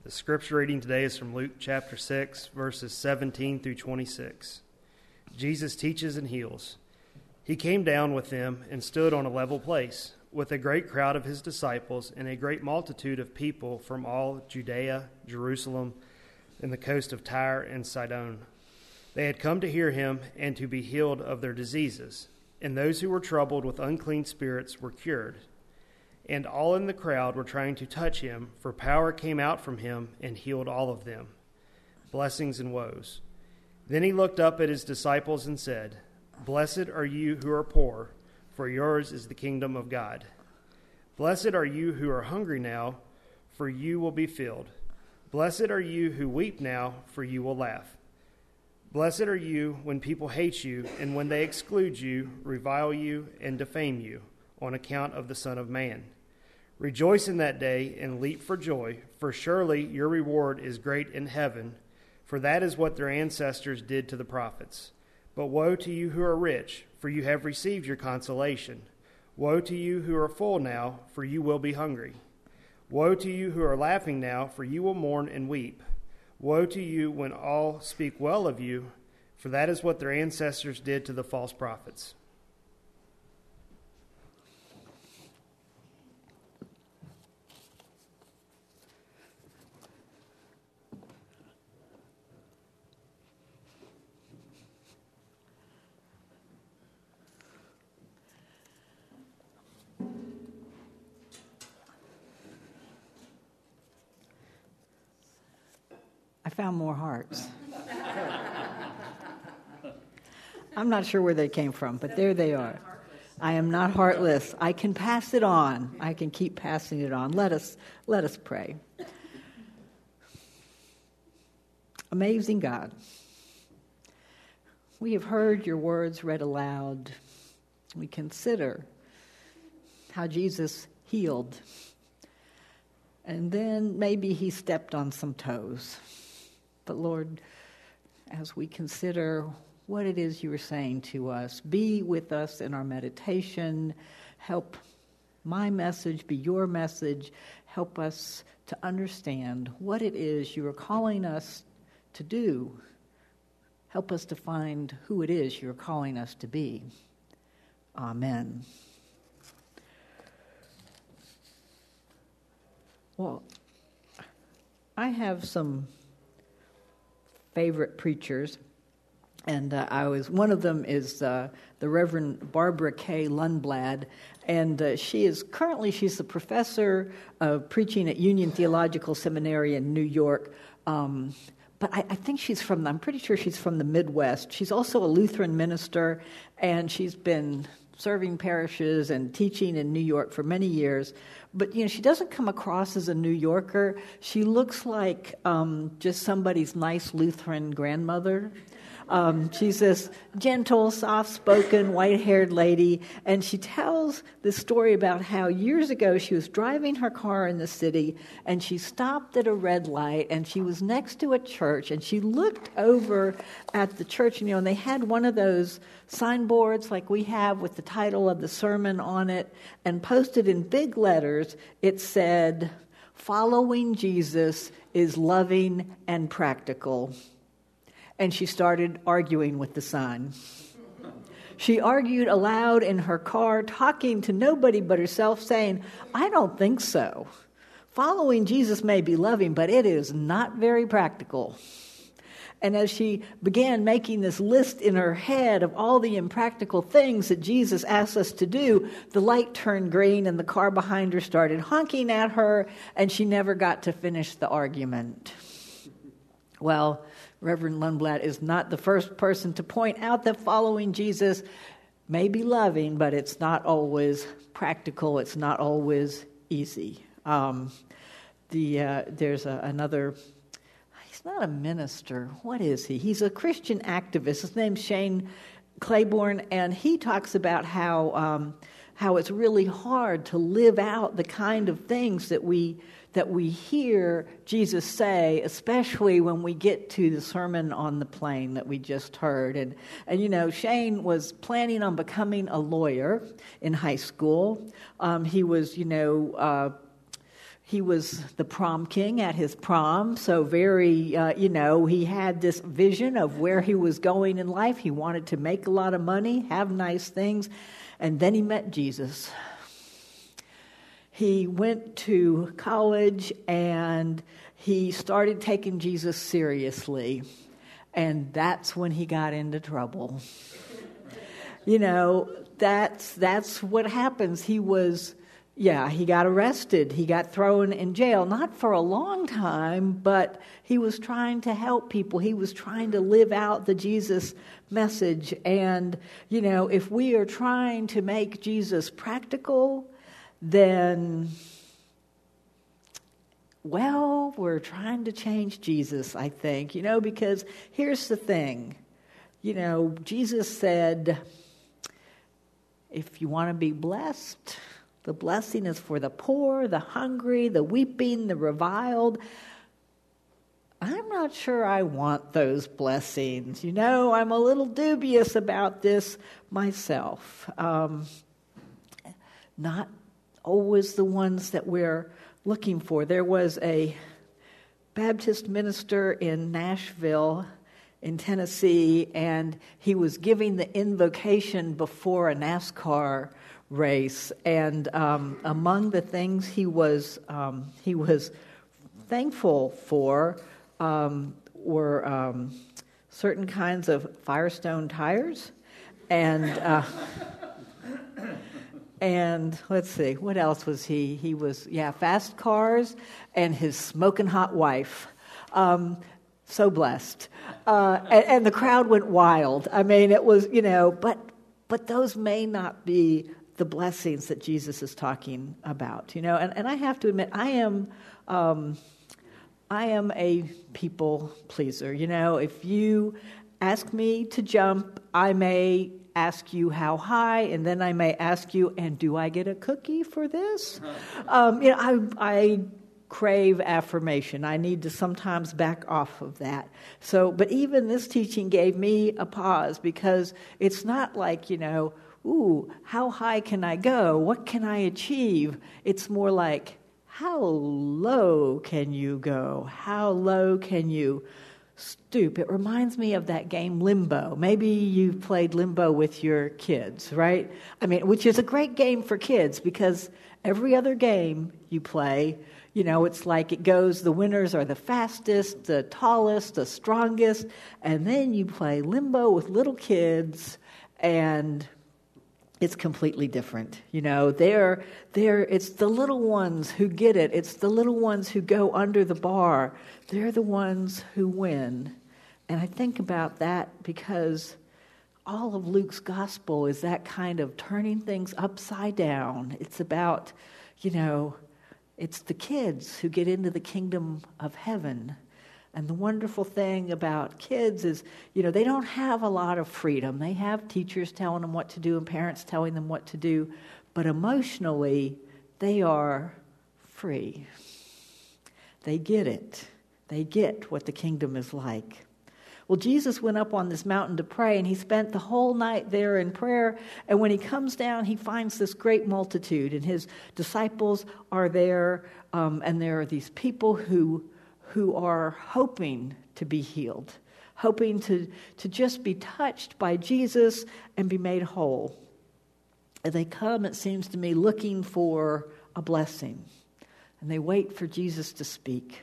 The scripture reading today is from Luke chapter 6, verses 17 through 26. Jesus teaches and heals. He came down with them and stood on a level place, with a great crowd of his disciples and a great multitude of people from all Judea, Jerusalem, and the coast of Tyre and Sidon. They had come to hear him and to be healed of their diseases, and those who were troubled with unclean spirits were cured. And all in the crowd were trying to touch him, for power came out from him and healed all of them. Blessings and woes. Then he looked up at his disciples and said, Blessed are you who are poor, for yours is the kingdom of God. Blessed are you who are hungry now, for you will be filled. Blessed are you who weep now, for you will laugh. Blessed are you when people hate you, and when they exclude you, revile you, and defame you, on account of the Son of Man. Rejoice in that day and leap for joy, for surely your reward is great in heaven, for that is what their ancestors did to the prophets. But woe to you who are rich, for you have received your consolation. Woe to you who are full now, for you will be hungry. Woe to you who are laughing now, for you will mourn and weep. Woe to you when all speak well of you, for that is what their ancestors did to the false prophets. I found more hearts. I'm not sure where they came from, but there they are. I am not heartless. I can pass it on. I can keep passing it on. Let us pray. Amazing God, we have heard your words read aloud. We consider how Jesus healed, and then maybe he stepped on some toes. But Lord, as we consider what it is you are saying to us, be with us in our meditation. Help my message be your message. Help us to understand what it is you are calling us to do. Help us to find who it is you are calling us to be. Amen. Well, I have some favorite preachers, and one of them is the Reverend Barbara K. Lundblad, and she's the professor of preaching at Union Theological Seminary in New York. But I'm pretty sure she's from the Midwest. She's also a Lutheran minister, and she's been serving parishes and teaching in New York for many years. But, she doesn't come across as a New Yorker. She looks like just somebody's nice Lutheran grandmother. She's this gentle, soft-spoken, white-haired lady, and she tells this story about how years ago she was driving her car in the city, and she stopped at a red light, and she was next to a church, and she looked over at the church, and they had one of those signboards like we have with the title of the sermon on it, and posted in big letters, it said, "Following Jesus is loving and practical." And she started arguing with the sign. She argued aloud in her car, talking to nobody but herself, saying, "I don't think so. Following Jesus may be loving, but it is not very practical." And as she began making this list in her head of all the impractical things that Jesus asks us to do, the light turned green and the car behind her started honking at her, and she never got to finish the argument. Well, Reverend Lundblad is not the first person to point out that following Jesus may be loving, but it's not always practical. It's not always easy. There's another. He's not a minister. What is he? He's a Christian activist. His name's Shane Claiborne, and he talks about how it's really hard to live out the kind of things that we hear Jesus say, especially when we get to the Sermon on the Plain that we just heard. And Shane was planning on becoming a lawyer in high school. He was, He was the prom king at his prom, so very, he had this vision of where he was going in life. He wanted to make a lot of money, have nice things, and then he met Jesus. He went to college and he started taking Jesus seriously, and that's when he got into trouble. That's what happens. He got arrested. He got thrown in jail, not for a long time, but he was trying to help people. He was trying to live out the Jesus message. And, if we are trying to make Jesus practical, then, we're trying to change Jesus, I think, because here's the thing. Jesus said, if you want to be blessed, the blessing is for the poor, the hungry, the weeping, the reviled. I'm not sure I want those blessings. I'm a little dubious about this myself. Not always the ones that we're looking for. There was a Baptist minister in Nashville, in Tennessee, and he was giving the invocation before a NASCAR race, and among the things he was thankful for were certain kinds of Firestone tires, and let's see, what else was he? He was fast cars and his smoking hot wife. So blessed, and the crowd went wild. I mean, it was but those may not be the blessings that Jesus is talking about, and I have to admit, I am a people pleaser. If you ask me to jump, I may ask you how high, and then I may ask you, and do I get a cookie for this? I crave affirmation. I need to sometimes back off of that. But even this teaching gave me a pause, because it's not like, how high can I go? What can I achieve? It's more like, how low can you go? How low can you stoop? It reminds me of that game Limbo. Maybe you've played Limbo with your kids, right? I mean, which is a great game for kids, because every other game you play, it's like it goes, the winners are the fastest, the tallest, the strongest, and then you play Limbo with little kids, and it's completely different. It's the little ones who get it. It's the little ones who go under the bar. They're the ones who win. And I think about that because all of Luke's gospel is that kind of turning things upside down. It's about, it's the kids who get into the kingdom of heaven. And the wonderful thing about kids is, they don't have a lot of freedom. They have teachers telling them what to do and parents telling them what to do. But emotionally, they are free. They get it. They get what the kingdom is like. Well, Jesus went up on this mountain to pray, and he spent the whole night there in prayer. And when he comes down, he finds this great multitude, and his disciples are there, and there are these people who are hoping to be healed, hoping to just be touched by Jesus and be made whole. And they come, it seems to me, looking for a blessing. And they wait for Jesus to speak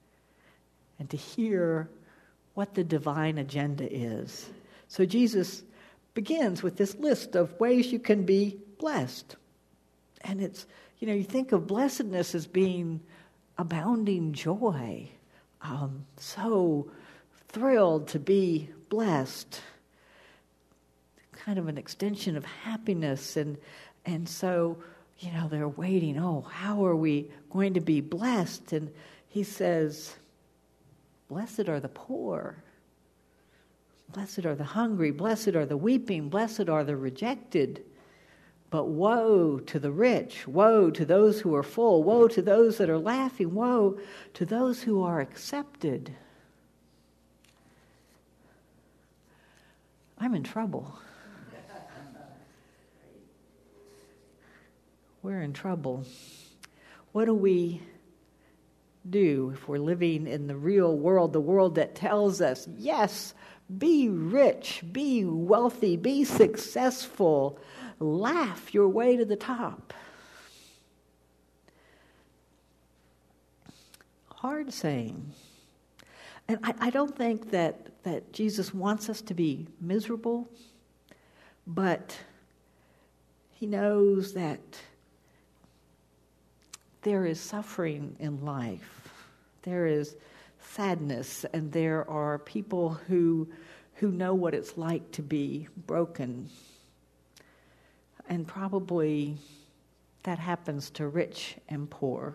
and to hear what the divine agenda is. So Jesus begins with this list of ways you can be blessed. And it's, you think of blessedness as being abounding joy. So thrilled to be blessed. Kind of an extension of happiness. And so, they're waiting. How are we going to be blessed? And he says, blessed are the poor. Blessed are the hungry. Blessed are the weeping. Blessed are the rejected. But woe to the rich. Woe to those who are full. Woe to those that are laughing. Woe to those who are accepted. I'm in trouble. We're in trouble. What do we do if we're living in the real world, the world that tells us, yes, be rich, be wealthy, be successful, laugh your way to the top. Hard saying. And I don't think that Jesus wants us to be miserable, but he knows that there is suffering in life. There is sadness, and there are people who know what it's like to be broken. And probably that happens to rich and poor.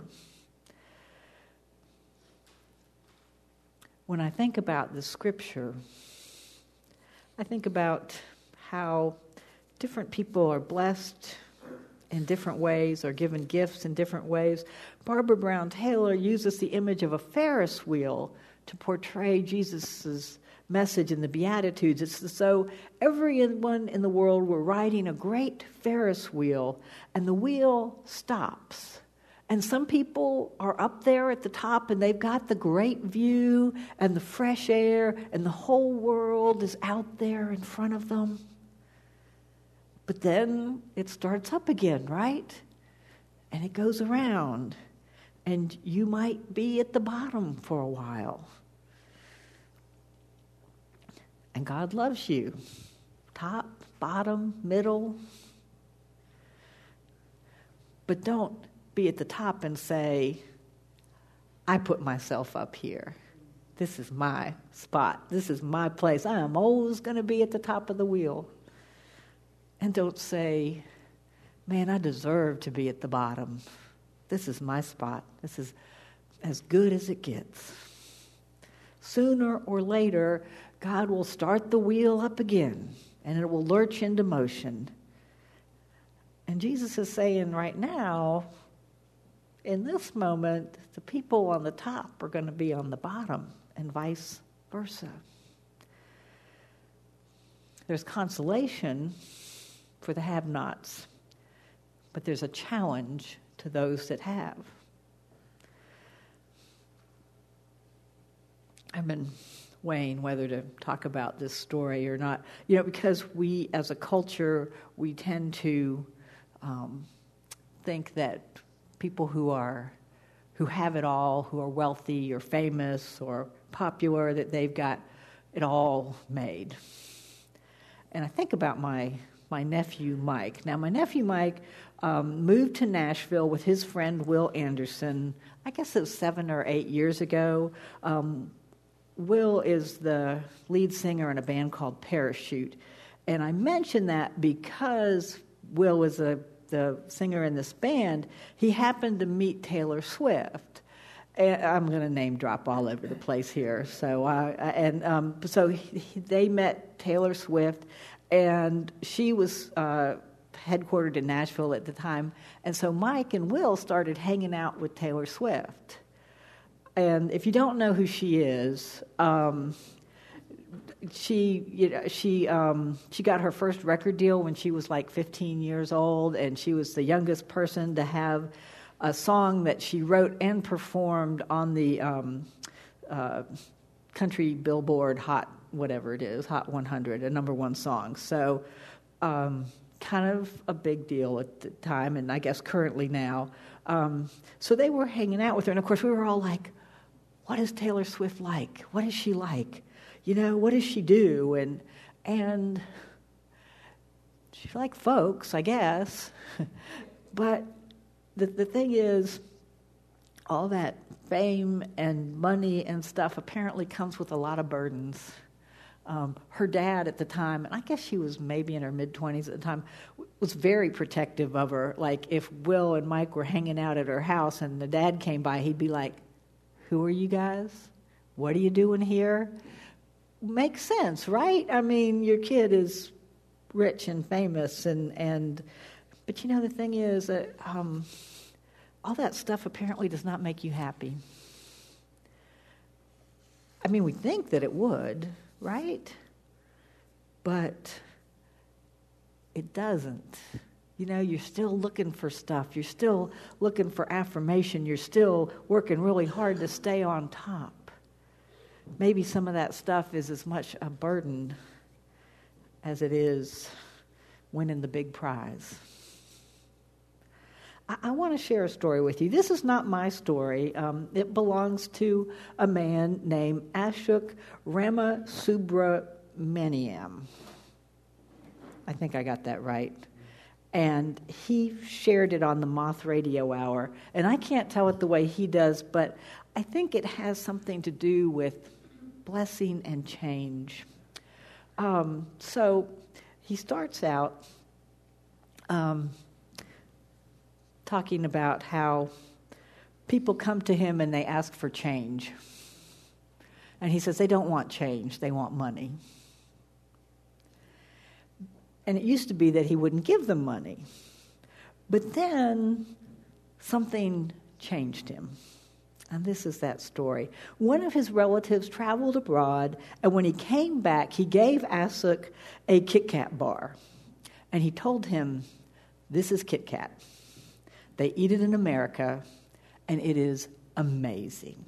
When I think about the scripture, I think about how different people are blessed in different ways, or given gifts in different ways. Barbara Brown Taylor uses the image of a Ferris wheel to portray Jesus' message in the Beatitudes. It's as though everyone in the world were riding a great Ferris wheel, and the wheel stops. And some people are up there at the top, and they've got the great view and the fresh air, and the whole world is out there in front of them. But then it starts up again, right? And it goes around. And you might be at the bottom for a while. And God loves you. Top, bottom, middle. But don't be at the top and say, I put myself up here. This is my spot. This is my place. I am always going to be at the top of the wheel. And don't say, man, I deserve to be at the bottom. This is my spot. This is as good as it gets. Sooner or later, God will start the wheel up again, and it will lurch into motion. And Jesus is saying right now, in this moment, the people on the top are going to be on the bottom, and vice versa. There's consolation for the have-nots, but there's a challenge to those that have. I've been weighing whether to talk about this story or not, because we, as a culture, we tend to think that people who have it all, who are wealthy or famous or popular, that they've got it all made. And I think about my nephew, Mike. Now, my nephew, Mike, moved to Nashville with his friend, Will Anderson. I guess it was 7 or 8 years ago. Will is the lead singer in a band called Parachute. And I mention that because Will was the singer in this band. He happened to meet Taylor Swift. And I'm going to name drop all over the place here. So, they met Taylor Swift, and she was headquartered in Nashville at the time. And so Mike and Will started hanging out with Taylor Swift. And if you don't know who she is, she got her first record deal when she was like 15 years old, and she was the youngest person to have a song that she wrote and performed on the country Billboard Hot, whatever it is, Hot 100, a number one song. So kind of a big deal at the time, and I guess currently now. So they were hanging out with her, and of course we were all like, what is Taylor Swift like? What is she like? What does she do? And she's like folks, I guess. But the thing is, all that fame and money and stuff apparently comes with a lot of burdens. Her dad at the time, and I guess she was maybe in her mid-20s at the time, was very protective of her. Like if Will and Mike were hanging out at her house and the dad came by, he'd be like, who are you guys? What are you doing here? Makes sense, right? I mean, your kid is rich and famous, but the thing is that all that stuff apparently does not make you happy. I mean, we think that it would, right? But it doesn't. you're still looking for stuff. You're still looking for affirmation. You're still working really hard to stay on top. Maybe some of that stuff is as much a burden as it is winning the big prize. I want to share a story with you. This is not my story. It belongs to a man named Ashok Ramasubramaniam. I think I got that right. And he shared it on the Moth Radio Hour. And I can't tell it the way he does, but I think it has something to do with blessing and change. So he starts out talking about how people come to him and they ask for change. And he says they don't want change, they want money. And it used to be that he wouldn't give them money. But then something changed him. And this is that story. One of his relatives traveled abroad, and when he came back, he gave Ashok a Kit Kat bar. And he told him, this is Kit Kat. They eat it in America, and it is amazing.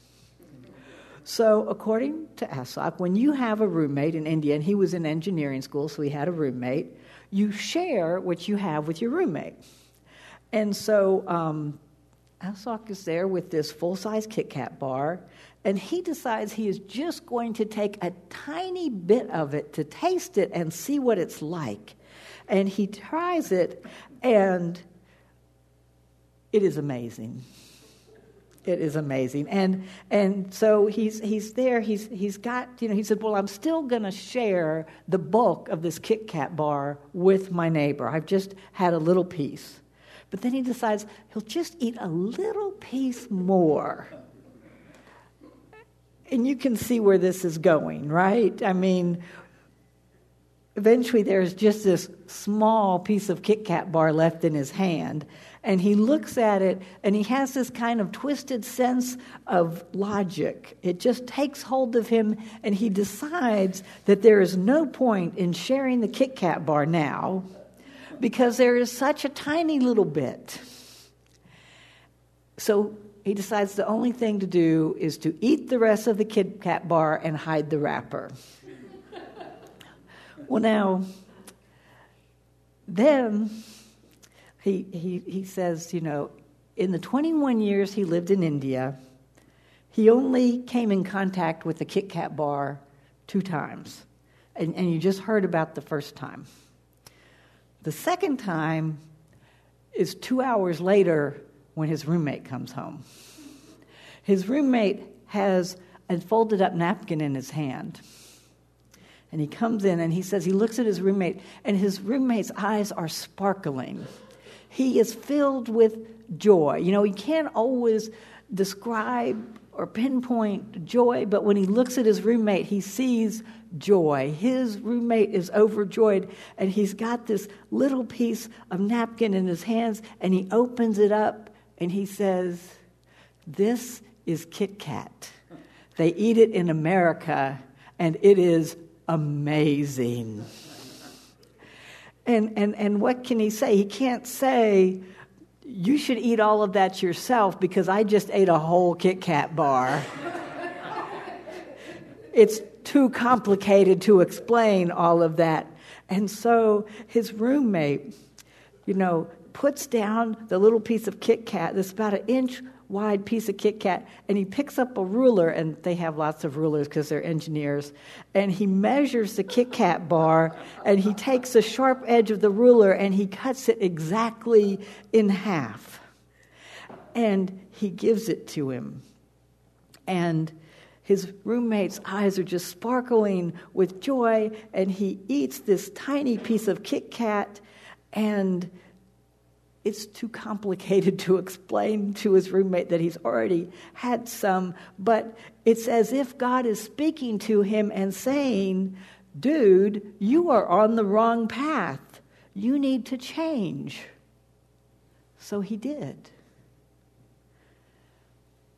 So according to Ashok, when you have a roommate in India, and he was in engineering school, so he had a roommate, you share what you have with your roommate. And so Ashok is there with this full-size Kit Kat bar, and he decides he is just going to take a tiny bit of it to taste it and see what it's like. And he tries it, and it is amazing. It is amazing. And so he's there, he's got, he said, well, I'm still going to share the bulk of this Kit Kat bar with my neighbor. I've just had a little piece. But then he decides he'll just eat a little piece more. And you can see where this is going, right? I mean, eventually there's just this small piece of Kit Kat bar left in his hand. And he looks at it, and he has this kind of twisted sense of logic. It just takes hold of him, and he decides that there is no point in sharing the Kit Kat bar now because there is such a tiny little bit. So he decides the only thing to do is to eat the rest of the Kit Kat bar and hide the wrapper. Well, now, then he says, in the 21 years he lived in India, he only came in contact with the Kit Kat bar 2 times. And you just heard about the first time. The second time is 2 hours later when his roommate comes home. His roommate has a folded up napkin in his hand. And he comes in and he says, he looks at his roommate, and his roommate's eyes are sparkling. He is filled with joy. He can't always describe or pinpoint joy, but when he looks at his roommate, he sees joy. His roommate is overjoyed, and he's got this little piece of napkin in his hands, and he opens it up, and he says, this is Kit Kat. They eat it in America, and it is amazing. And what can he say? He can't say, you should eat all of that yourself because I just ate a whole Kit Kat bar. It's too complicated to explain all of that. And so his roommate, puts down the little piece of Kit Kat, this about an inch wide piece of Kit Kat, and he picks up a ruler, and they have lots of rulers because they're engineers, and he measures the Kit Kat bar, and he takes the sharp edge of the ruler and he cuts it exactly in half. And he gives it to him. And his roommate's eyes are just sparkling with joy, and he eats this tiny piece of Kit Kat, and it's too complicated to explain to his roommate that he's already had some, but it's as if God is speaking to him and saying, dude, you are on the wrong path. You need to change. So he did.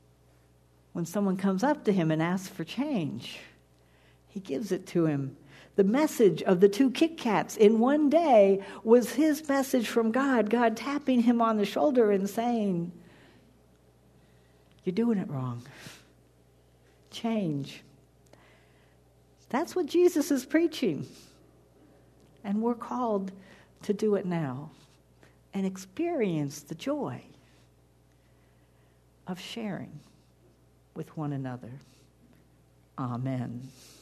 When someone comes up to him and asks for change, he gives it to him. The message of the two Kit Kats in one day was his message from God, God tapping him on the shoulder and saying, "You're doing it wrong. Change." That's what Jesus is preaching. And we're called to do it now and experience the joy of sharing with one another. Amen.